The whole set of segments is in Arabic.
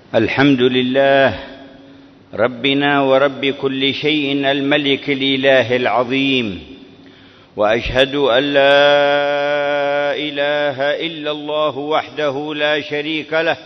الحمد لله ربنا ورب كل شيء الملك الإله العظيم، وأشهد أن لا إله إلا الله وحده لا شريك له،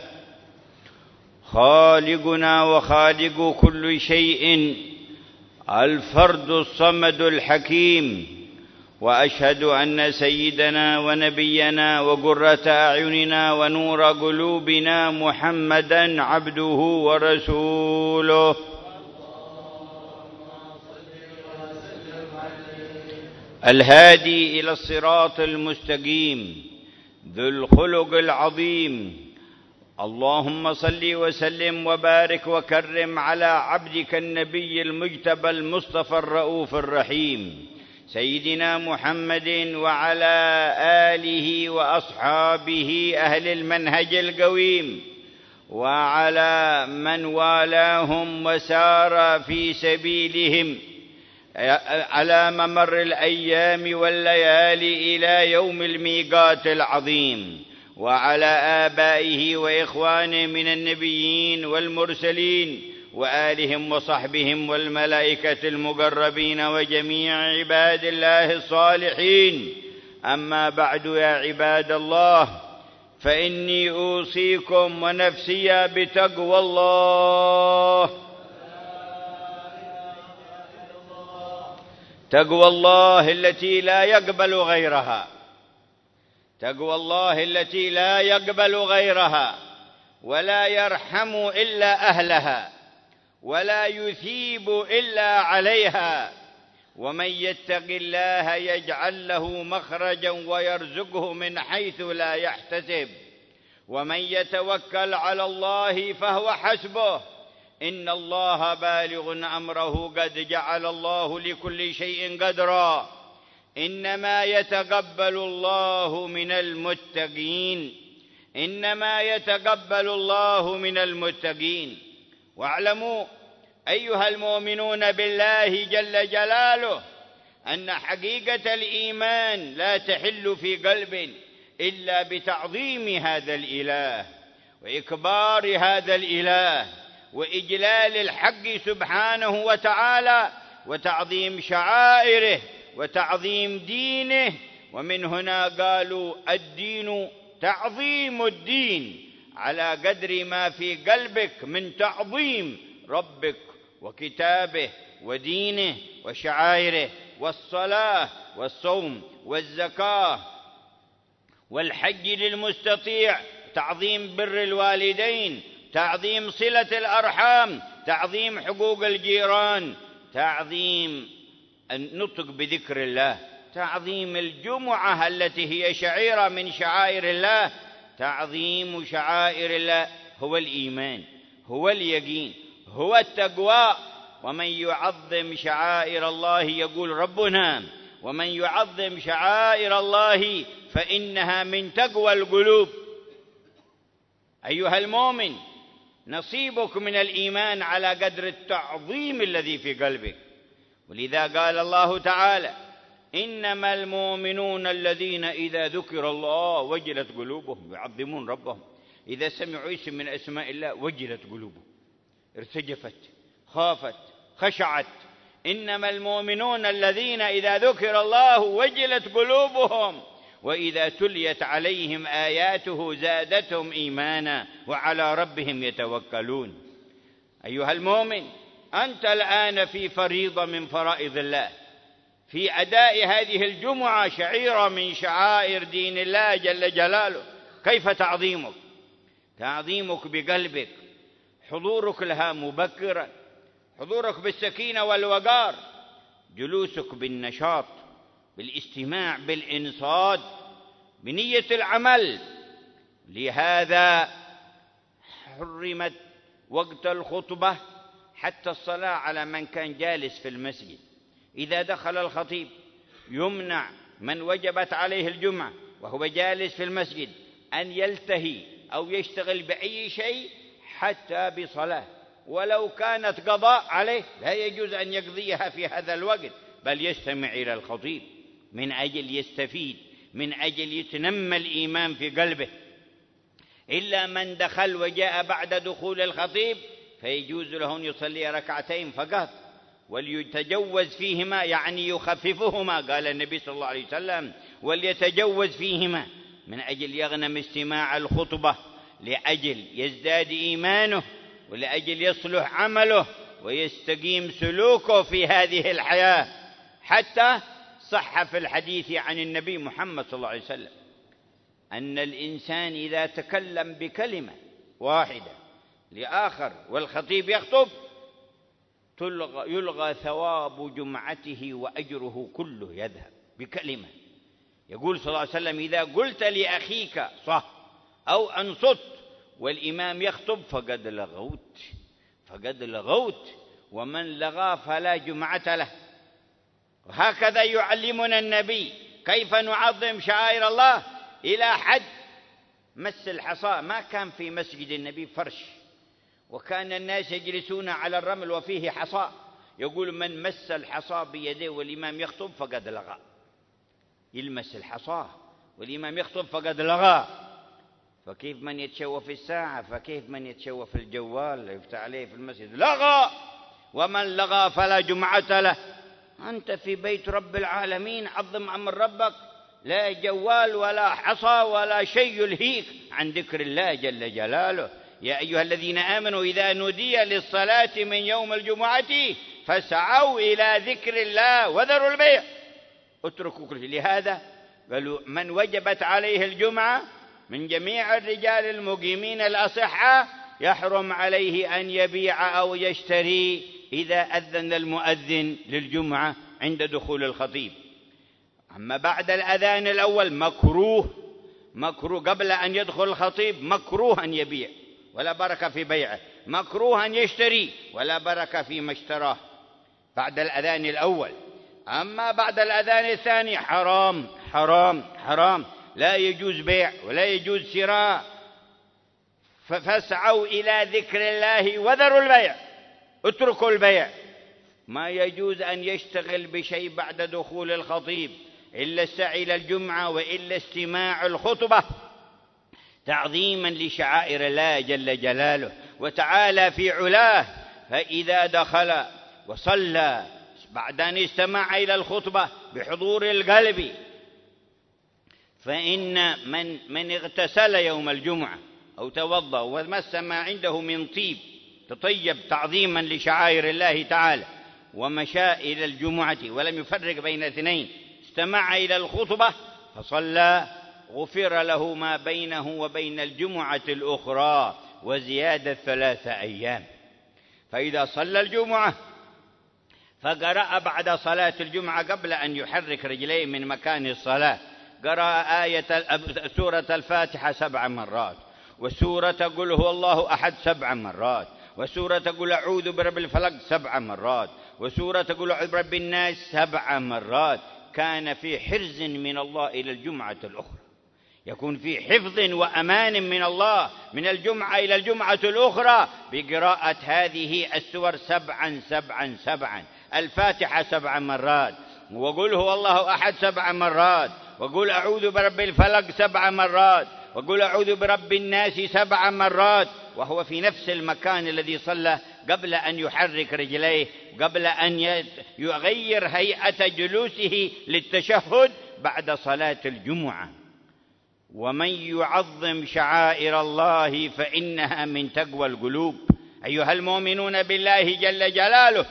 خالقنا وخالق كل شيء، الفرد الصمد الحكيم. وأشهد أن سيدنا ونبينا وقرة أعيننا ونور قلوبنا محمدًا عبده ورسوله، الهادي إلى الصراط المستقيم، ذو الخلق العظيم. اللهم صل وسلم وبارك وكرم على عبدك النبي المجتبى المصطفى الرؤوف الرحيم سيدنا محمد، وعلى آله وأصحابه أهل المنهج القويم، وعلى من والاهم وسار في سبيلهم على ممر الأيام والليالي إلى يوم الميقات العظيم، وعلى آبائه وإخوانه من النبيين والمرسلين وآلهم وصحبهم والملائكة المقربين وجميع عباد الله الصالحين. أما بعد، يا عباد الله، فإني أوصيكم ونفسي بتقوى الله، تقوى الله التي لا يقبل غيرها، تقوى الله التي لا يقبل غيرها، ولا يرحم إلا أهلها، ولا يثيب إلا عليها. ومن يتق الله يجعل له مخرجا ويرزقه من حيث لا يحتسب، ومن يتوكل على الله فهو حسبه، إن الله بالغ أمره، قد جعل الله لكل شيء قدرا. إنما يتقبل الله من المتقين، إنما يتقبل الله من المتقين. واعلموا أيها المؤمنون بالله جل جلاله أن حقيقة الإيمان لا تحل في قلب إلا بتعظيم هذا الإله، وإكبار هذا الإله، وإجلال الحق سبحانه وتعالى، وتعظيم شعائره، وتعظيم دينه. ومن هنا قالوا الدين تعظيم الدين، على قدر ما في قلبك من تعظيم ربك وكتابه ودينه وشعائره، والصلاة والصوم والزكاة والحج للمستطيع، تعظيم بر الوالدين، تعظيم صلة الأرحام، تعظيم حقوق الجيران، تعظيم النطق بذكر الله، تعظيم الجمعة التي هي شعيرة من شعائر الله. تعظيم شعائر الله هو الإيمان، هو اليقين، هو التقوى. ومن يعظم شعائر الله، يقول ربنا، ومن يعظم شعائر الله فإنها من تقوى القلوب. أيها المؤمن، نصيبك من الإيمان على قدر التعظيم الذي في قلبك. ولذا قال الله تعالى: إنما المؤمنون الذين إذا ذكر الله وجلت قلوبهم، يعظمون ربهم. إذا سمعوا اسم من أسماء الله وجلت قلوبهم، ارتجفت، خافت، خشعت. إنما المؤمنون الذين إذا ذكر الله وجلت قلوبهم وإذا تليت عليهم آياته زادتهم إيمانا وعلى ربهم يتوكلون. أيها المؤمن، أنت الآن في فريضة من فرائض الله، في أداء هذه الجمعة، شعيرة من شعائر دين الله جل جلاله. كيف تعظيمك؟ تعظيمك بقلبك، حضورك لها مبكرا، حضورك بالسكينة والوقار، جلوسك بالنشاط، بالاستماع، بالإنصات، بنية العمل. لهذا حرمت وقت الخطبة حتى الصلاة على من كان جالس في المسجد. إذا دخل الخطيب يمنع من وجبت عليه الجمعة وهو جالس في المسجد أن يلتهي أو يشتغل بأي شيء حتى بصلاة، ولو كانت قضاء عليه لا يجوز أن يقضيها في هذا الوقت، بل يستمع إلى الخطيب من أجل يستفيد، من أجل يتنمى الإيمان في قلبه. إلا من دخل وجاء بعد دخول الخطيب فيجوز له أن يصلي ركعتين فقط، وليتجوز فيهما يعني يخففهما، قال النبي صلى الله عليه وسلم وليتجوز فيهما من أجل يغنم استماع الخطبة، لأجل يزداد إيمانه، ولأجل يصلح عمله ويستقيم سلوكه في هذه الحياة. حتى صح في الحديث عن النبي محمد صلى الله عليه وسلم أن الإنسان إذا تكلم بكلمة واحدة لآخر والخطيب يخطب يلغى ثواب جمعته وأجره كله يذهب بكلمة. يقول صلى الله عليه وسلم إذا قلت لأخيك صح أو أنصت والإمام يخطب فقد لغوت ومن لغى فلا جمعة له. وهكذا يعلمنا النبي كيف نعظم شعائر الله إلى حد مس الحصى. ما كان في مسجد النبي فرش، وكان الناس يجلسون على الرمل وفيه حصى، يقول من مس الحصى بيديه والإمام يخطب فقد لغى. يلمس الحصى والإمام يخطب فقد لغى. فكيف من يتشوى في الساعة؟ فكيف من يتشوى في الجوال يفتح عليه في المسجد؟ لغى. ومن لغى فلا جمعة له. أنت في بيت رب العالمين، عظم أمر ربك، لا جوال ولا حصى ولا شيء يلهيك عن ذكر الله جل جلاله. يا أيها الذين آمنوا إذا نودي للصلاة من يوم الجمعة فاسعوا إلى ذكر الله وذروا البيع. اتركوا كل شيء. لهذا قالوا من وجبت عليه الجمعة من جميع الرجال المقيمين الأصحاء يحرم عليه أن يبيع أو يشتري إذا أذن المؤذن للجمعة عند دخول الخطيب. أما بعد الأذان الأول مكروه قبل أن يدخل الخطيب مكروه أن يبيع ولا بركة في بيعه، مكروه أن يشتري ولا بركة فيما اشتراه بعد الأذان الأول. أما بعد الأذان الثاني حرام حرام حرام، لا يجوز بيع ولا يجوز شراء. فاسعوا إلى ذكر الله وذروا البيع، اتركوا البيع. ما يجوز أن يشتغل بشيء بعد دخول الخطيب إلا السعي إلى الجمعة وإلا استماع الخطبة تعظيما لشعائر الله جل جلاله وتعالى في علاه. فإذا دخل وصلى بعد أن استمع إلى الخطبة بحضور القلب، فإن من اغتسل يوم الجمعة أو توضأ ومس ما عنده من طيب تطيب تعظيما لشعائر الله تعالى ومشى إلى الجمعة ولم يفرق بين اثنين، استمع إلى الخطبة فصلى، غفر له ما بينه وبين الجمعة الأخرى وزيادة 3 أيام. فإذا صلى الجمعة فقرأ بعد صلاة الجمعة قبل أن يحرك رجليه من مكان الصلاة قرأ سورة الفاتحة 7 مرات، وسورة قل هو الله أحد 7 مرات، وسورة قل أعوذ برب الفلق 7 مرات، وسورة قل أعوذ برب الناس 7 مرات. كان في حرز من الله إلى الجمعة الأخرى، يكون في حفظ وأمان من الله من الجمعة إلى الجمعة الأخرى بقراءة هذه السور 7 7 7. الفاتحة 7 مرات، وقل هو الله أحد 7 مرات، وقل أعوذ برب الفلق 7 مرات، وقل أعوذ برب الناس 7 مرات، وهو في نفس المكان الذي صلى قبل أن يحرك رجليه، قبل أن يغير هيئة جلوسه للتشهد بعد صلاة الجمعة. ومن يعظم شعائر الله فإنها من تقوى القلوب. أيها المؤمنون بالله جل جلاله،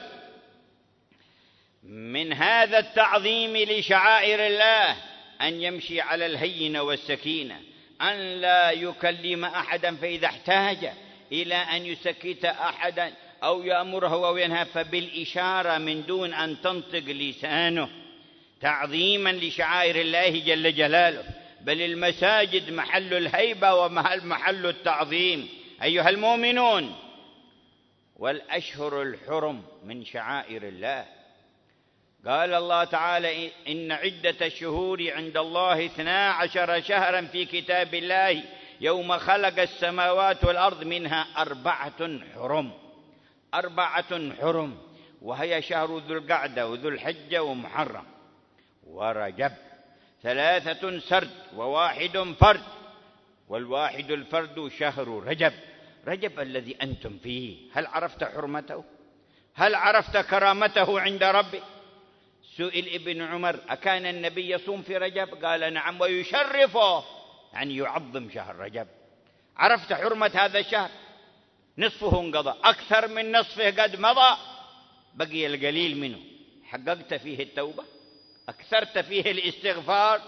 من هذا التعظيم لشعائر الله أن يمشي على الهين والسكينة، أن لا يكلم أحدا فإذا احتاج إلى أن يسكت أحدا أو يأمره أو ينهى فبالإشارة من دون أن تنطق لسانه، تعظيما لشعائر الله جل جلاله. بل المساجد محل الهيبة ومحل التعظيم. أيها المؤمنون، والأشهر الحرم من شعائر الله. قال الله تعالى إن عدة الشهور عند الله 12 شهرا في كتاب الله يوم خلق السماوات والأرض منها 4 حرم. 4 حرم، وهي شهر ذو القعدة وذو الحجة ومحرم ورجب، 3 سرد و1 فرد. والواحد الفرد شهر رجب. رجب الذي أنتم فيه، هل عرفت حرمته؟ هل عرفت كرامته عند ربك؟ سئل ابن عمر: أكان النبي يصوم في رجب؟ قال: نعم، ويشرفه، يعني يعظم شهر رجب. عرفت حرمة هذا الشهر؟ نصفه انقضى، أكثر من نصفه قد مضى، بقي القليل منه. حققت فيه التوبة؟ أكثرت فيه الاستغفار؟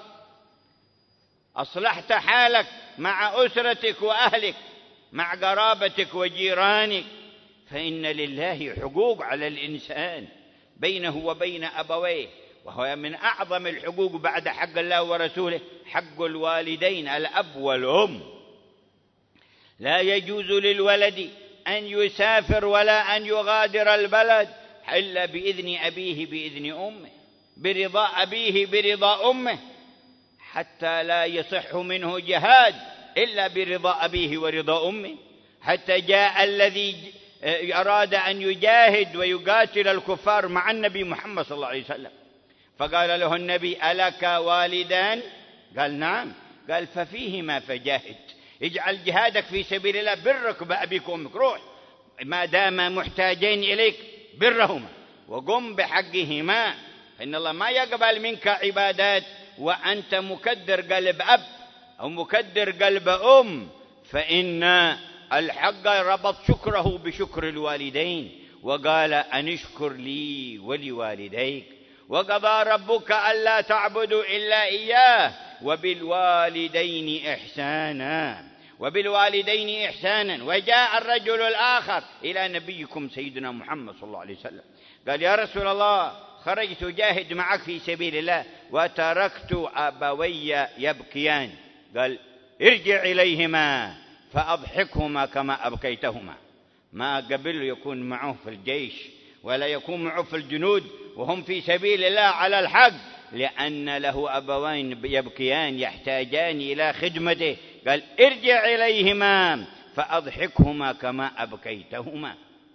أصلحت حالك مع أسرتك وأهلك، مع قرابتك وجيرانك؟ فإن لله حقوق على الإنسان بينه وبين أبويه، وهو من أعظم الحقوق بعد حق الله ورسوله حق الوالدين، الأب والأم. لا يجوز للولد أن يسافر ولا أن يغادر البلد إلا بإذن أبيه بإذن أمه، برضا أبيه برضا أمه، حتى لا يصح منه جهاد إلا برضا أبيه ورضا أمه. حتى جاء الذي أراد أن يجاهد ويقاتل الكفار مع النبي محمد صلى الله عليه وسلم، فقال له النبي: ألك والدان؟ قال: نعم. قال: ففيهما فجاهد، اجعل جهادك في سبيل الله برك بأبيك وأمك، روح ما دام محتاجين إليك برهما وقم بحقهما، فإن الله ما يقبل منك عبادات وأنت مكدر قلب أب أو مكدر قلب أم. فإن الحق ربط شكره بشكر الوالدين، وقال: أن اشكر لي ولوالديك، وقضى ربك ألا تعبدوا إلا إياه وبالوالدين إحسانا، وبالوالدين إحسانا. وجاء الرجل الآخر إلى نبيكم سيدنا محمد صلى الله عليه وسلم، قال: يا رسول الله، خرجت أجاهد معك في سبيل الله وتركت أبوي يبكيان. قال: ارجع إليهما فأضحكهما كما أبكيتهما. ما قبل يكون معه في الجيش ولا يكون معه في الجنود وهم في سبيل الله على الحق، لأن له أبوين يبكيان يحتاجان إلى خدمته. قال: ارجع إليهما فأضحكهما كما أبكيتهما.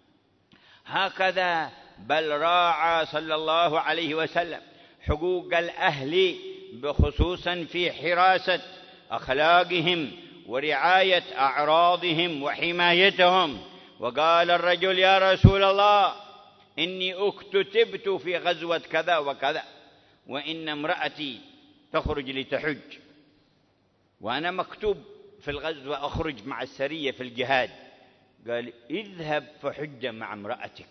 هكذا بل راعى صلى الله عليه وسلم حقوق الأهل، بخصوصا في حراسة أخلاقهم ورعاية أعراضهم وحمايتهم. وقال الرجل: يا رسول الله، إني اكتتبت في غزوة كذا وكذا، وإن امرأتي تخرج لتحج، وأنا مكتوب في الغزوة أخرج مع السرية في الجهاد. قال: اذهب فحج مع امرأتك،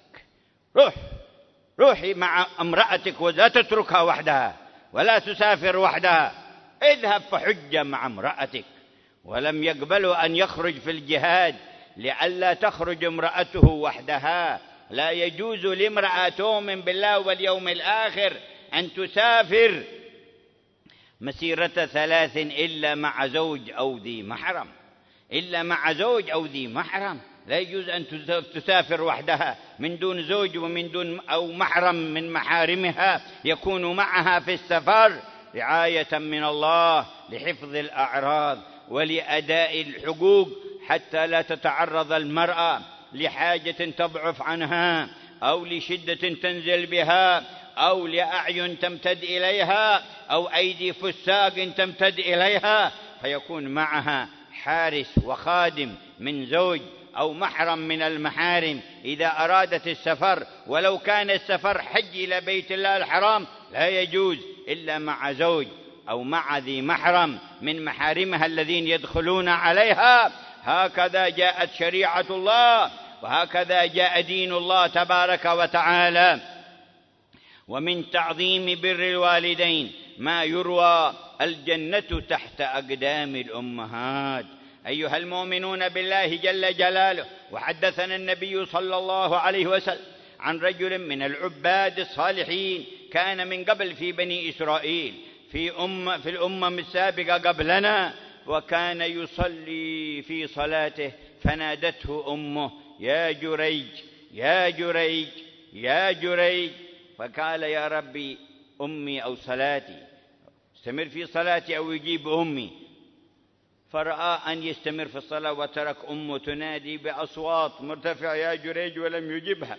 روحي مع امرأتك ولا تتركها وحدها ولا تسافر وحدها، اذهب فحج مع امرأتك. ولم يقبلوا أن يخرج في الجهاد لئلا تخرج امرأته وحدها. لا يجوز لامرأة تؤمن بالله واليوم الآخر أن تسافر مسيرة 3 إلا مع زوج أو ذي محرم، إلا مع زوج أو ذي محرم. لا يجوز أن تسافر وحدها من دون زوج ومن دون أو محرم من محارمها يكون معها في السفر، رعاية من الله لحفظ الأعراض ولأداء الحقوق، حتى لا تتعرض المرأة لحاجة تضعف عنها أو لشدة تنزل بها أو لأعين تمتد إليها أو أيدي فساق تمتد إليها، فيكون معها حارس وخادم من زوج أو محرم من المحارم إذا أرادت السفر. ولو كان السفر حج إلى بيت الله الحرام لا يجوز إلا مع زوج أو مع ذي محرم من محارمها الذين يدخلون عليها. هكذا جاءت شريعة الله، وهكذا جاء دين الله تبارك وتعالى. ومن تعظيم بر الوالدين ما يروى: الجنة تحت أقدام الأمهات. أيها المؤمنون بالله جل جلاله، وحدثنا النبي صلى الله عليه وسلم عن رجل من العباد الصالحين كان من قبل في بني إسرائيل في الأمم السابقة قبلنا، وكان يصلي في صلاته فنادته أمه: يا جريج يا جريج يا جريج، فقال: يا ربي أمي أو صلاتي، استمر في صلاتي أو يجيب أمي. فرأى أن يستمر في الصلاة وترك أمه تنادي بأصوات مرتفعة: يا جريج، ولم يجبها.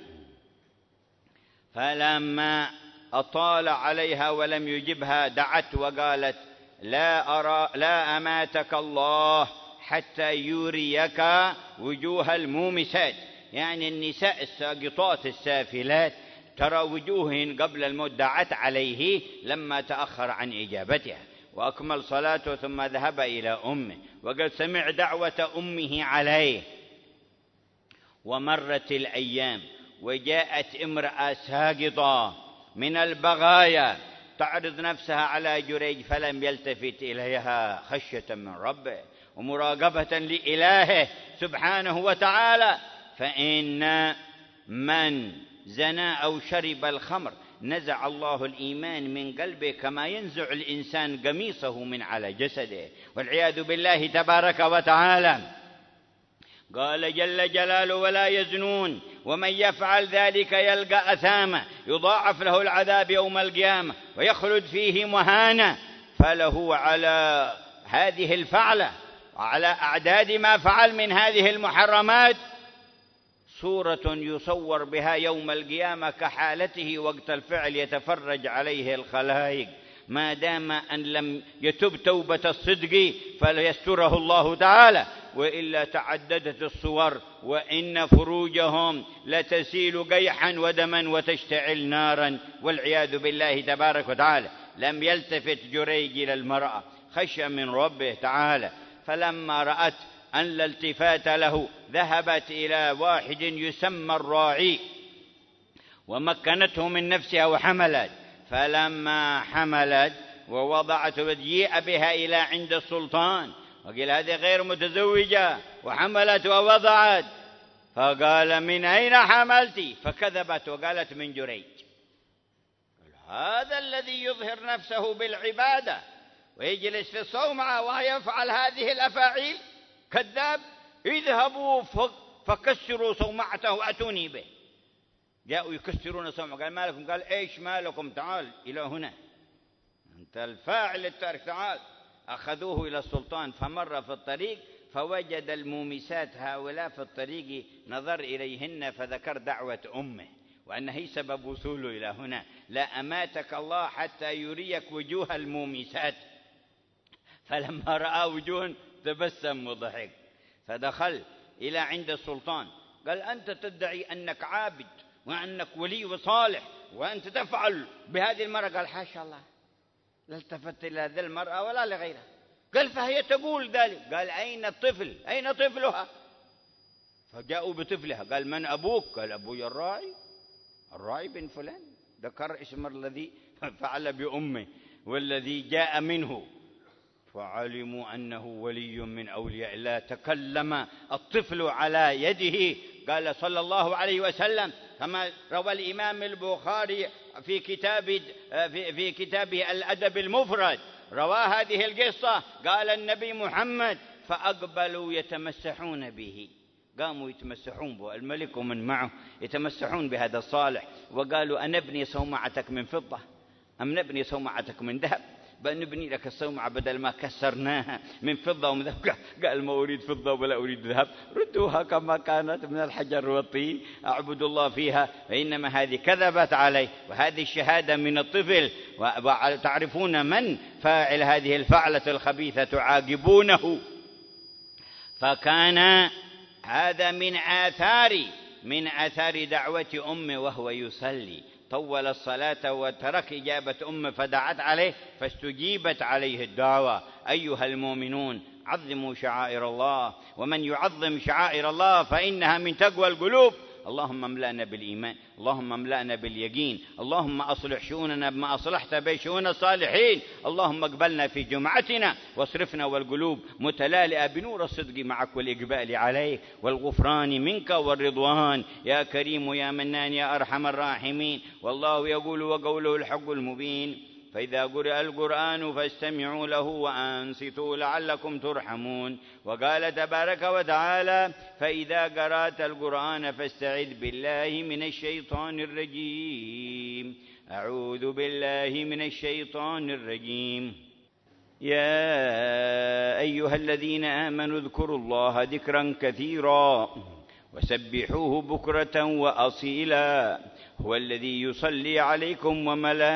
فلما أطال عليها ولم يجبها دعت وقالت: لا أماتك الله، حتى يريك وجوه المومسات، يعني النساء الساقطات السافلات، ترى وجوههن قبل الموت دعت عليه لما تأخر عن إجابتها، وأكمل صلاته ثم ذهب إلى أمه وقد سمع دعوة أمه عليه. ومرت الأيام وجاءت امرأة ساقطة من البغايا تعرض نفسها على جريج، فلم يلتفت إليها خشية من ربه ومراقبة لإلهه سبحانه وتعالى. فإن من زنى أو شرب الخمر نزع الله الإيمان من قلبه كما ينزع الإنسان قميصه من على جسده، والعياذ بالله تبارك وتعالى. قال جل جلاله: ولا يزنون ومن يفعل ذلك يلقى أثاما يضاعف له العذاب يوم القيامة ويخلد فيه مهانا. فله على هذه الفعلة وعلى أعداد ما فعل من هذه المحرمات صورة يصور بها يوم القيامة كحالته وقت الفعل، يتفرج عليه الخلائق ما دام أن لم يتب توبة الصدق فليستره الله تعالى، وإلا تعددت الصور، وإن فروجهم لتسيل قيحا ودما وتشتعل نارا، والعياذ بالله تبارك وتعالى. لم يلتفت جريج إلى المرأة خشية من ربه تعالى، فلما رأت أن لا التفات له ذهبت إلى واحد يسمى الراعي ومكنته من نفسها وحملت. فلما حملت ووضعت وجيء بها إلى عند السلطان وقال: هذه غير متزوجة وحملت ووضعت. فقال: من أين حملتي؟ فكذبت وقالت: من جريج. هذا الذي يظهر نفسه بالعبادة ويجلس في الصومعة ويفعل هذه الأفاعيل كذاب. اذهبوا فكسروا صومعته وأتوني به. جاءوا يكسرون صومعه، قال: ما لكم؟ قال: ايش ما لكم؟ تعال إلى هنا، أنت الفاعل التارك، تعال. أخذوه إلى السلطان، فمر في الطريق فوجد المومسات هؤلاء في الطريق، نظر إليهن فذكر دعوة أمه وأن هي سبب وصوله إلى هنا. لا أماتك الله حتى يريك وجوه المومسات. فلما رأى وجوه تبسم وضحك، فدخل إلى عند السلطان قال: أنت تدعي أنك عابد وأنك ولي وصالح وأنت تفعل بهذه المرأة. قال: حاشا الله، لا التفت إلى ذي المرأة ولا لغيرها. قال: فهي تقول ذلك. قال: أين الطفل؟ أين طفلها؟ فجاءوا بطفلها. قال: من أبوك؟ قال: أبوي الراعي بن فلان، ذكر اسم الذي فعل بأمه والذي جاء منه، فعلموا أنه ولي من أولياء الله. تكلم الطفل على يده. قال صلى الله عليه وسلم كما روى الإمام البخاري في كتابه الأدب المفرد، روى هذه القصة. قال النبي محمد: فأقبلوا يتمسحون به، قاموا يتمسحون به، الملك ومن معه يتمسحون بهذا الصالح، وقالوا: أنبني صومعتك من فضة أم نبني صومعتك من ذهب؟ بل نبني لك الصومعة بدل ما كسرناها من فضة ومن ذهب. قال: ما أريد فضة ولا أريد ذهب، ردوها كما كانت من الحجر والطين أعبد الله فيها. فإنما هذه كذبت عليه، وهذه الشهادة من الطفل. وتعرفون من فاعل هذه الفعلة الخبيثة، تعاقبونه. فكان هذا من آثار دعوة أمه وهو يصلي، طول الصلاة وترك إجابة أمه فدعت عليه فاستجيبت عليه الدعوة. أيها المؤمنون، عظموا شعائر الله، ومن يعظم شعائر الله فإنها من تقوى القلوب. اللهم املأنا بالإيمان، اللهم املأنا باليقين، اللهم أصلح شؤوننا بما أصلحت به شؤون الصالحين. اللهم اقبلنا في جمعتنا واصرفنا والقلوب متلالئة بنور الصدق معك والإقبال عليك والغفران منك والرضوان، يا كريم يا منان يا أرحم الراحمين. والله يقول وقوله الحق المبين: فإذا قرئ القرآن فاستمعوا له وأنصتوا لعلكم ترحمون. وقال تبارك وتعالى: فإذا قرأت القرآن فاستعذ بالله من الشيطان الرجيم. أعوذ بالله من الشيطان الرجيم. يا أيها الذين آمنوا اذكروا الله ذكرا كثيرا وسبحوه بكرة وأصيلا، هو الذي يصلي عليكم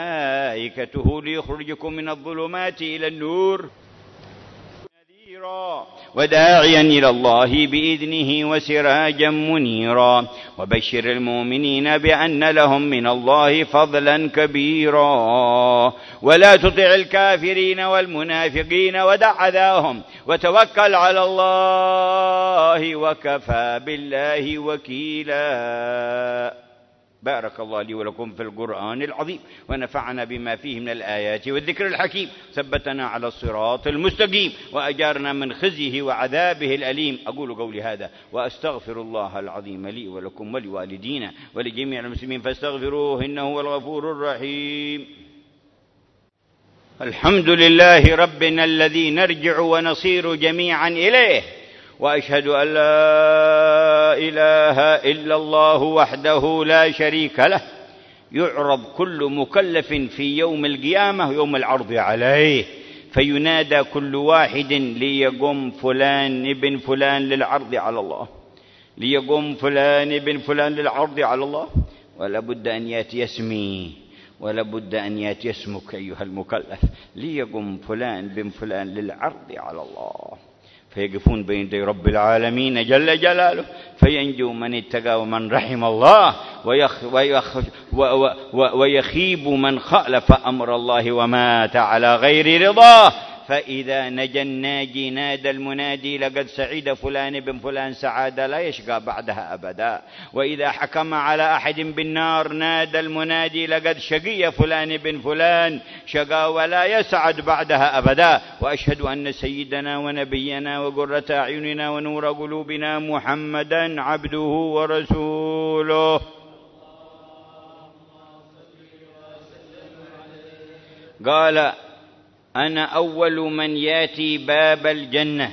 وملائكته ليخرجكم من الظلمات إلى النور نذيرا. وداعيا إلى الله بإذنه وسراجا منيرا وبشر المؤمنين بأن لهم من الله فضلا كبيرا ولا تطع الكافرين والمنافقين ودع أذاهم وتوكل على الله وكفى بالله وكيلا. بارك الله لي ولكم في القرآن العظيم ونفعنا بما فيه من الآيات والذكر الحكيم، ثبتنا على الصراط المستقيم وأجارنا من خزيه وعذابه الأليم. أقول قولي هذا وأستغفر الله العظيم لي ولكم ولوالدينا ولجميع المسلمين فاستغفروه إنه هو الغفور الرحيم. الحمد لله ربنا الذي نرجع ونصير جميعا إليه، وأشهد أن لا إله إلا الله وحده لا شريك له، يعرض كل مكلف في يوم القيامة يوم العرض عليه، فينادى كل واحد ليقوم فلان ابن فلان للعرض على الله، ليقوم فلان ابن فلان للعرض على الله، ولا بد أن يأتي اسمي ولا بد أن يأتي اسمك أيها المكلف، ليقوم فلان بن فلان للعرض على الله، فيقفون بين يدي رب العالمين جل جلاله، فينجو من اتقى ومن رحم الله، ويخيب من خالف أمر الله ومات على غير رضاه. فإذا نجى الناجي نادى المنادي لقد سعيد فلان بن فلان سعادة لا يشقى بعدها أبدا، وإذا حكم على أحد بالنار نادى المنادي لقد شقي فلان بن فلان شقى ولا يسعد بعدها أبدا. وأشهد أن سيدنا ونبينا وقرة أعيننا ونور قلوبنا محمدا عبده ورسوله. قال أنا أول من يأتي باب الجنة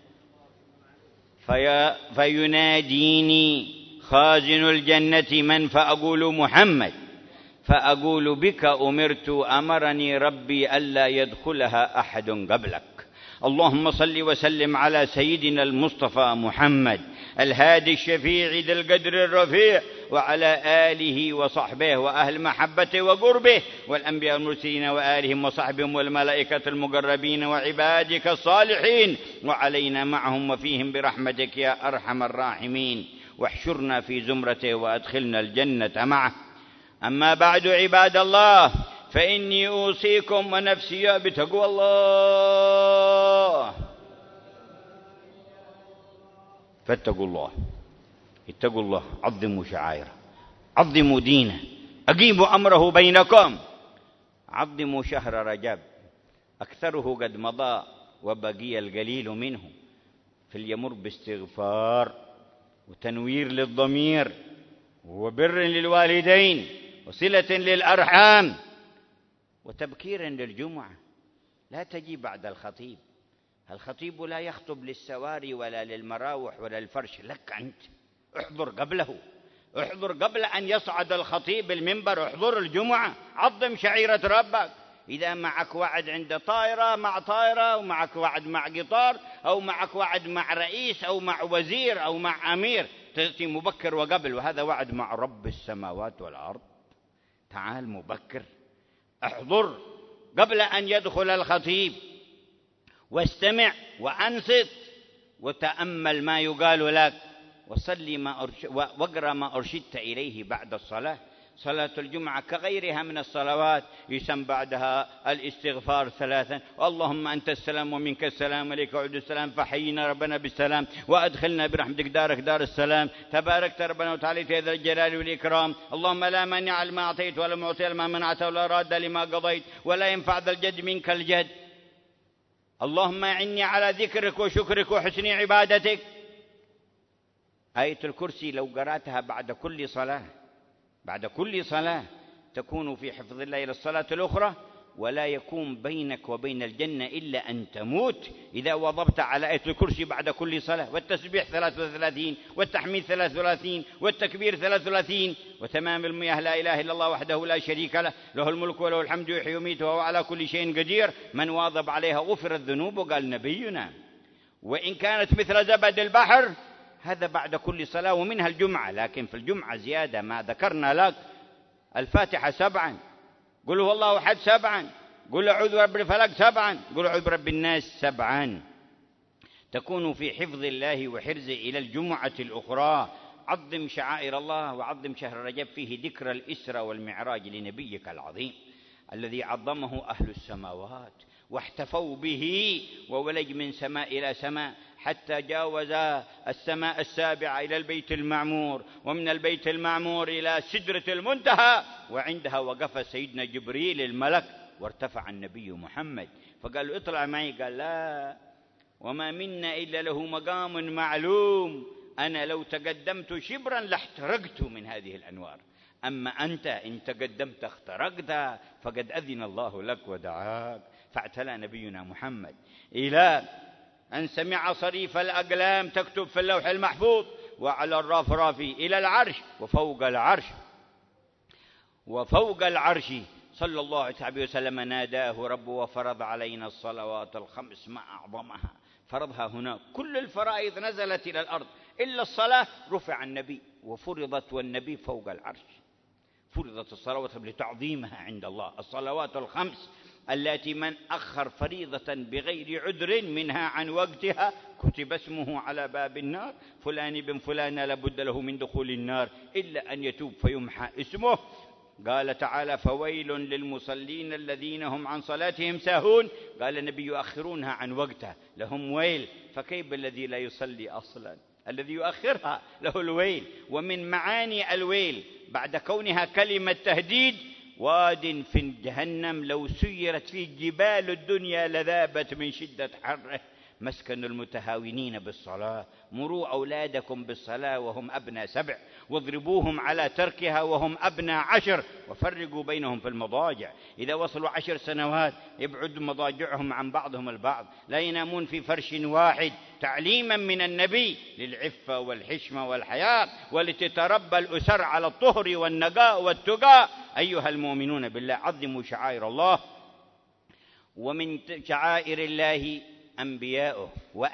فيناديني خازن الجنة من، فأقول محمد، فأقول بك أمرت، أمرني ربي ألا يدخلها أحد قبلك. اللهم صل وسلم على سيدنا المصطفى محمد الهادي الشفيع ذي القدر الرفيع، وعلى آله وصحبه وأهل محبته وقربه، والأنبياء المرسلين وآلهم وصحبهم والملائكة المقربين وعبادك الصالحين، وعلينا معهم وفيهم برحمتك يا أرحم الراحمين، واحشرنا في زمرته وأدخلنا الجنة معه. أما بعد عباد الله، فإني أوصيكم ونفسي بتقوى الله. فاتقوا الله، اتقوا الله، عظموا شعائره، عظموا دينه، أقيموا أمره بينكم، عظموا شهر رجب، أكثره قد مضى وبقي القليل منه، فليمر باستغفار وتنوير للضمير وبر للوالدين وصلة للأرحام وتبكير للجمعة. لا تجي بعد الخطيب، الخطيب لا يخطب للسواري ولا للمراوح ولا الفرش، لك أنت احضر قبله، احضر قبل أن يصعد الخطيب المنبر، احضر الجمعة، عظم شعيرة ربك. إذا معك وعد عند طائرة مع طائرة، أو معك وعد مع قطار، أو معك وعد مع رئيس أو مع وزير أو مع أمير، تأتي مبكر وقبل، وهذا وعد مع رب السماوات والأرض. تعال مبكر، احضر قبل أن يدخل الخطيب، واستمع وأنصت وتأمل ما يقال لك، وصلي واقرأ ما أرشدت إليه بعد الصلاة. صلاة الجمعة كغيرها من الصلوات يسمى بعدها الاستغفار ثلاثا: اللهم أنت السلام ومنك السلام عليك يعود السلام، فحينا ربنا بالسلام وأدخلنا برحمتك دارك دار السلام، تباركت ربنا وتعاليت يا ذا الجلال والإكرام، اللهم لا مانع لما أعطيت ولا معطي لما منعت ولا راد لما قضيت ولا ينفع ذا الجد منك الجد، اللهم أعني على ذكرك وشكرك وحسن عبادتك. آية الكرسي لو قرأتها بعد كل صلاة، بعد كل صلاة تكون في حفظ الله إلى الصلاة الأخرى، ولا يكون بينك وبين الجنة إلا أن تموت إذا وضبت على آية الكرسي بعد كل صلاة، والتسبيح 33 والتحميد 33 والتكبير 33 وتمام المياه لا إله إلا الله وحده لا شريك له، له الملك وله الحمد يحيي ويميت وهو على كل شيء قدير، من واظب عليها غفرت ذنوبه، قال نبينا، وإن كانت مثل زبد البحر. هذا بعد كل صلاة ومنها الجمعة، لكن في الجمعة زيادة ما ذكرنا لك: الفاتحة 7، قل هو الله أحد 7، قل أعوذ برب الفلق 7، قل أعوذ برب الناس 7. تكون في حفظ الله وحرزه إلى الجمعة الأخرى. عظم شعائر الله وعظم شهر رجب، فيه ذكر الإسراء والمعراج لنبيك العظيم الذي عظمه أهل السماوات واحتفوا به، وولج من سماء إلى سماء حتى جاوز السماء السابعة إلى البيت المعمور، ومن البيت المعمور إلى سدرة المنتهى، وعندها وقف سيدنا جبريل الملك وارتفع النبي محمد، فقال له اطلع معي، قال لا، وما منا إلا له مقام معلوم، أنا لو تقدمت شبرا لاحترقت من هذه الأنوار، أما أنت إن تقدمت اخترقت، فقد أذن الله لك ودعاك. فاعتلى نبينا محمد إلى أن سمع صريف الأقلام تكتب في اللوح المحفوظ، وعلى الرفرف إلى العرش، وفوق العرش صلى الله عليه وسلم ناداه ربه وفرض علينا الصلوات الخمس ما أعظمها. فرضها هنا، كل الفرائض نزلت إلى الأرض إلا الصلاة رفع النبي وفرضت، والنبي فوق العرش. فرضت الصلوات لتعظيمها عند الله، الصلوات الخمس التي من أخر فريضة بغير عذر منها عن وقتها كتب اسمه على باب النار، فلان بن فلان لابد له من دخول النار إلا أن يتوب فيمحى اسمه. قال تعالى فويل للمصلين الذين هم عن صلاتهم ساهون، قال النبي يؤخرونها عن وقتها لهم ويل، فكيف الذي لا يصلي أصلا؟ الذي يؤخرها له الويل. ومن معاني الويل بعد كونها كلمة تهديد، واد في جهنم لو سيرت فيه جبال الدنيا لذابت من شدة حره، مسكن المتهاونين بالصلاة. مروا أولادكم بالصلاة وهم أبناء 7، واضربوهم على تركها وهم أبناء 10، وفرقوا بينهم في المضاجع. إذا وصلوا 10 سنوات يبعد مضاجعهم عن بعضهم البعض، لا ينامون في فرش واحد، تعليما من النبي للعفة والحشمة والحياء، ولتتربى الأسر على الطهر والنقاء والتقى. أيها المؤمنون بالله، عظموا شعائر الله. ومن شعائر الله أنبياؤه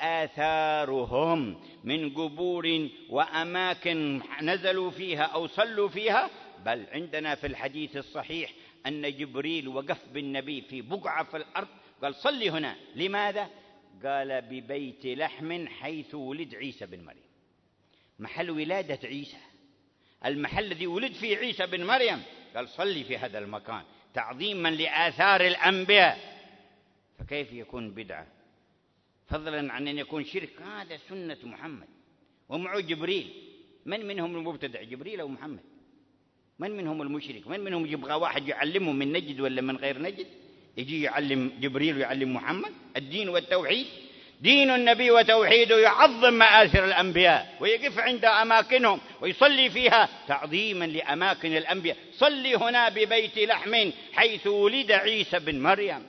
وآثارهم من قبور وأماكن نزلوا فيها أو صلوا فيها، بل عندنا في الحديث الصحيح أن جبريل وقف بالنبي في بقعة في الأرض قال صلي هنا. لماذا؟ قال ببيت لحم حيث ولد عيسى بن مريم، محل ولادة عيسى، المحل الذي ولد فيه عيسى بن مريم، قال صلي في هذا المكان تعظيما لآثار الأنبياء. فكيف يكون بدعة؟ فضلا عن أن يكون شرك، هذا سنة محمد ومعه جبريل. من منهم المبتدع، جبريل أو محمد؟ من منهم المشرك؟ من منهم يبغى واحد يعلمه من نجد ولا من غير نجد؟ يجي يعلم جبريل ويعلم محمد الدين والتوحيد. دين النبي وتوحيده يعظم مآثر الأنبياء ويقف عند أماكنهم ويصلي فيها تعظيما لأماكن الأنبياء. صلي هنا ببيت لحم حيث ولد عيسى بن مريم.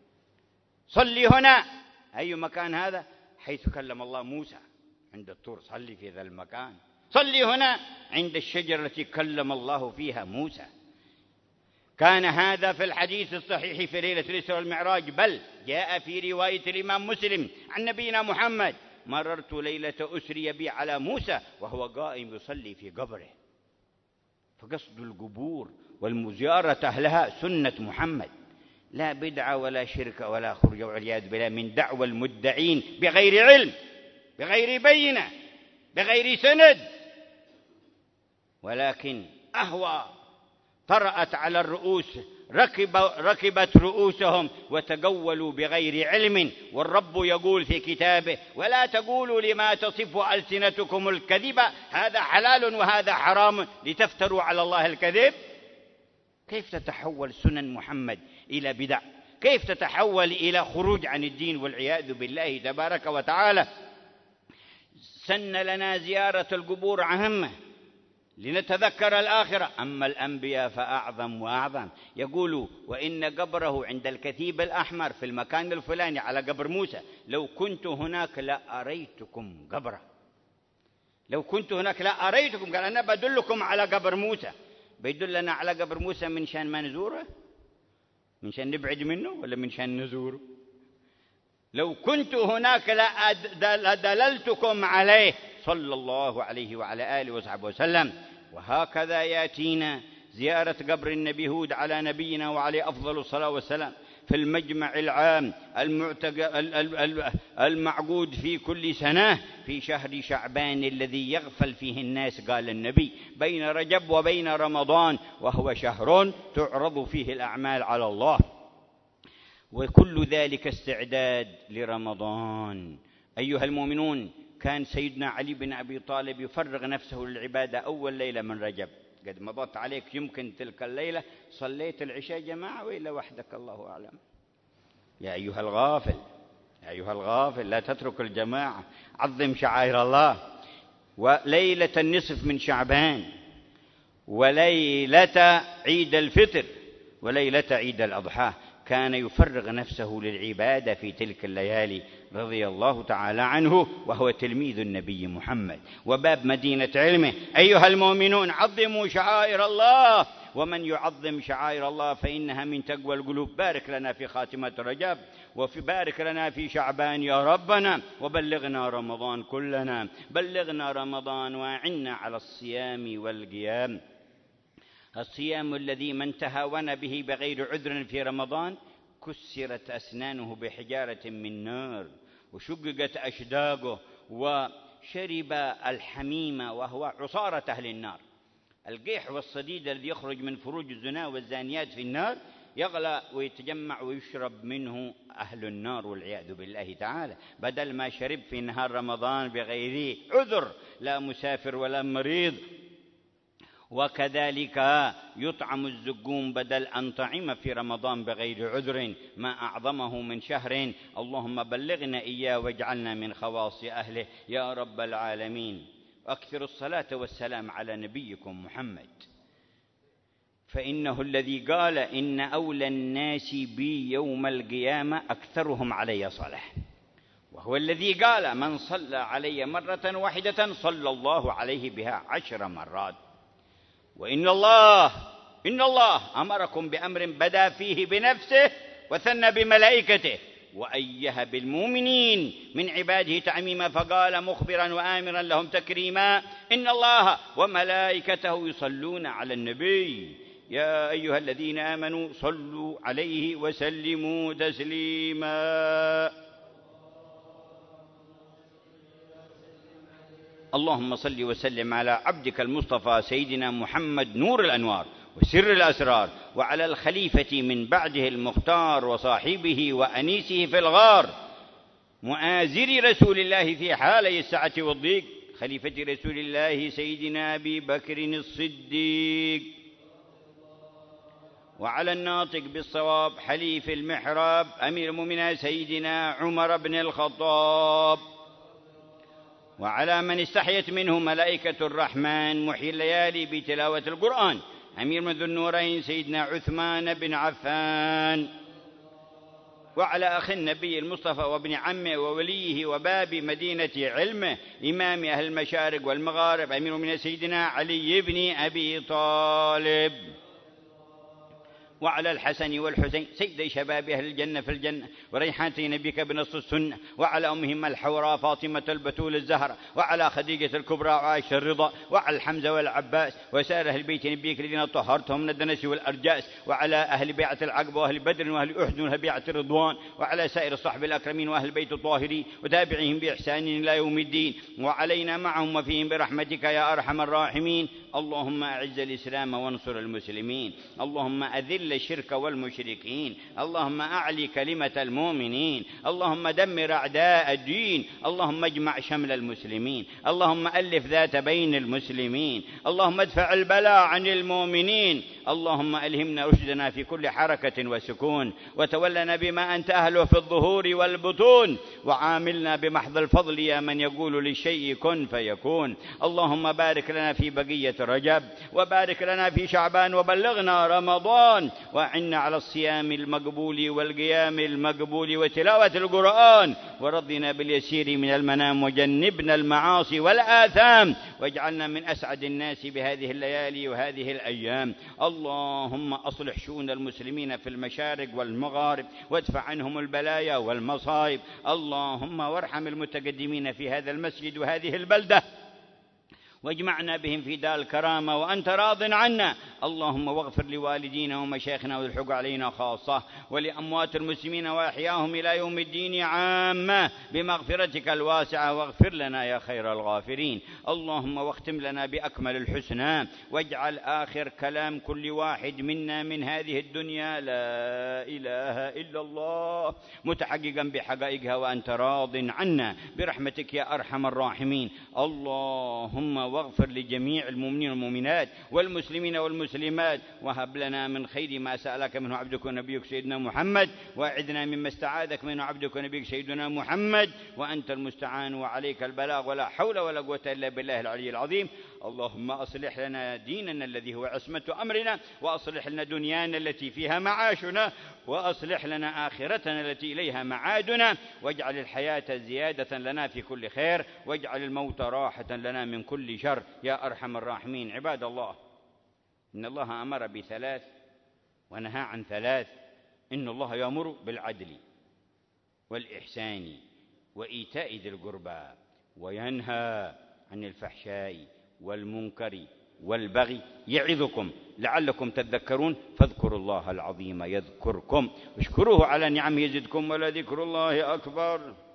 صلي هنا، أي مكان هذا؟ حيث كلم الله موسى عند الطور، صلي في ذا المكان. صلي هنا عند الشجرة التي كلم الله فيها موسى. كان هذا في الحديث الصحيح في ليلة الإسراء والمعراج، بل جاء في رواية الإمام مسلم عن نبينا محمد: مررت ليلة أسري بي على موسى وهو قائم يصلي في قبره. فقصد القبور والمزيارة أهلها سنة محمد، لا بدعة ولا شرك ولا خرج والعياذ بالله من دعوى المدعين بغير علم، بغير بينة، بغير سند، ولكن أهوى طرأت على الرؤوس، ركبت رؤوسهم وتجولوا بغير علم. والرب يقول في كتابه: ولا تقولوا لما تصف ألسنتكم الكذب هذا حلال وهذا حرام لتفتروا على الله الكذب. كيف تتحول سنن محمد إلى بدع؟ كيف تتحول إلى خروج عن الدين والعياذ بالله تبارك وتعالى؟ سن لنا زيارة القبور عامة لنتذكر الآخرة، أما الأنبياء فأعظم وأعظم. يقول: وإن قبره عند الكثيب الأحمر في المكان الفلاني على قبر موسى، لو كنت هناك لأريتكم قبره. لو كنت هناك لأريتكم، قال أنا بدلكم على قبر موسى. بيدلنا على قبر موسى من شان ما نزوره؟ من شان نبعد منه ولا من شان نزوره؟ لو كنت هناك لدللتكم عليه صلى الله عليه وعلى آله وصحبه وسلم. وهكذا يأتينا زيارة قبر النبي هود على نبينا وعليه أفضل الصلاة والسلام في المجمع العام المعقود في كل سنة في شهر شعبان الذي يغفل فيه الناس، قال النبي، بين رجب وبين رمضان، وهو شهر تعرض فيه الأعمال على الله، وكل ذلك استعداد لرمضان. أيها المؤمنون، كان سيدنا علي بن أبي طالب يفرغ نفسه للعبادة أول ليلة من رجب. قد مضت عليك يمكن تلك الليلة صليت العشاء جماعة وإلا وحدك، الله أعلم. يا أيها الغافل، يا أيها الغافل، لا تترك الجماعة، عظم شعائر الله. وليلة النصف من شعبان، وليلة عيد الفطر، وليلة عيد الأضحى، كان يفرغ نفسه للعبادة في تلك الليالي رضي الله تعالى عنه، وهو تلميذ النبي محمد وباب مدينة علمه. أيها المؤمنون، عظموا شعائر الله، ومن يعظم شعائر الله فإنها من تقوى القلوب. بارك لنا في خاتمة رجب، بارك لنا في شعبان يا ربنا، وبلغنا رمضان كلنا، بلغنا رمضان وأعنا على الصيام والقيام. الصيام الذي من تهاون به بغير عذر في رمضان كسرت أسنانه بحجارة من نار، وشققت أشداقه، وشرب الحميم وهو عصارة أهل النار. القيح والصديد الذي يخرج من فروج الزنا والزانيات في النار يغلى ويتجمع ويشرب منه أهل النار والعياذ بالله تعالى، بدل ما شرب في نهار رمضان بغير عذر، لا مسافر ولا مريض. وكذلك يطعم الزقوم بدل أن طعم في رمضان بغير عذر، ما أعظمه من شهر. اللهم بلغنا إياه واجعلنا من خواص أهله يا رب العالمين. أكثر الصلاة والسلام على نبيكم محمد، فإنه الذي قال إن أولى الناس بي يوم القيامة أكثرهم علي صلاة، وهو الذي قال من صلى علي مرة واحدة صلى الله عليه بها 10 مرات. وإن الله أمركم بأمر بدأ فيه بنفسه وثنى بملائكته وأيه بالمؤمنين من عباده تعميما، فقال مخبرا وآمرا لهم تكريما إن الله وملائكته يصلون على النبي يا أيها الذين آمنوا صلوا عليه وسلموا تسليما. اللهم صل وسلم على عبدك المصطفى سيدنا محمد نور الأنوار وسر الأسرار، وعلى الخليفة من بعده المختار وصاحبه وأنيسه في الغار، مؤازر رسول الله في حالي السعة والضيق، خليفة رسول الله سيدنا أبي بكر الصديق، وعلى الناطق بالصواب حليف المحراب أمير المؤمنين سيدنا عمر بن الخطاب، وعلى من استحيت منه ملائكة الرحمن محيي الليالي بتلاوة القرآن أمير من ذو النورين سيدنا عثمان بن عفان، وعلى أخي النبي المصطفى وابن عمه ووليه وباب مدينة علمه إمام أهل المشارق والمغارب أمير من سيدنا علي بن أبي طالب، وعلى الحسن والحسين سيدي شباب أهل الجنة في الجنة وريحانتي نبيك بنص السنة، وعلى أمهم الحوراء فاطمة البتول الزهرة، وعلى خديجة الكبرى وعائشة الرضا، وعلى الحمزة والعباس وسائر أهل بيت نبيك الذين طهرتهم من الدنس والأرجاس، وعلى أهل بيعة العقبة وأهل بدر وأهل أحد وأهل بيعة الرضوان، وعلى سائر الصحب الأكرمين وأهل بيت الطاهرين وتابعهم بإحسان إلى يوم الدين، وعلينا معهم وفيهم برحمتك يا أرحم الراحمين. اللهم أعز الإسلام وانصر المسلمين، اللهم أذل الشرك والمشركين، اللهم أعلي كلمة المؤمنين، اللهم دمر أعداء الدين، اللهم اجمع شمل المسلمين، اللهم ألف ذات بين المسلمين، اللهم ادفع البلاء عن المؤمنين، اللهم ألهمنا رشدنا في كل حركة وسكون، وتولنا بما أنت أهله في الظهور والبطون، وعاملنا بمحض الفضل يا من يقول للشيء كن فيكون. اللهم بارك لنا في بقية رجب، وبارك لنا في شعبان، وبلغنا رمضان، وأعنا على الصيام المقبول والقيام المقبول وتلاوة القرآن، ورضنا باليسير من المنام، وجنبنا المعاصي والآثام، واجعلنا من أسعد الناس بهذه الليالي وهذه الأيام. اللهم أصلح شؤون المسلمين في المشارق والمغارب، وادفع عنهم البلايا والمصائب. اللهم وارحم المتقدمين في هذا المسجد وهذه البلدة، واجمعنا بهم في دار الكرامة وأنت راض عنا. اللهم واغفر لوالدينا ومشايخنا والحق علينا خاصة، ولأموات المسلمين وأحياهم إلى يوم الدين عامة بمغفرتك الواسعة، واغفر لنا يا خير الغافرين. اللهم واختم لنا بأكمل الحسنى، واجعل آخر كلام كل واحد منا من هذه الدنيا لا إله إلا الله، متحققا بحقائقها وأنت راض عنا برحمتك يا أرحم الراحمين. اللهم واغفر لجميع المؤمنين والمؤمنات والمسلمين والمسلمات، وهب لنا من خير ما سألك منه عبدك ونبيك سيدنا محمد، وأعذنا مما استعاذك منه عبدك ونبيك سيدنا محمد، وأنت المستعان وعليك البلاغ، ولا حول ولا قوة إلا بالله العلي العظيم. اللهم أصلح لنا ديننا الذي هو عصمة أمرنا، وأصلح لنا دنيانا التي فيها معاشنا، وأصلح لنا آخرتنا التي إليها معادنا، واجعل الحياة زيادة لنا في كل خير، واجعل الموت راحة لنا من كل شر يا أرحم الراحمين. عباد الله، إن الله أمر بثلاث ونهى عن ثلاث. إن الله يأمر بالعدل والإحسان وإيتاء ذي القربى، وينهى عن الفحشاء والمنكر والبغي، يعظكم لعلكم تذكرون. فاذكروا الله العظيم يذكركم، واشكروه على نعمه يزدكم، ولذكر الله أكبر.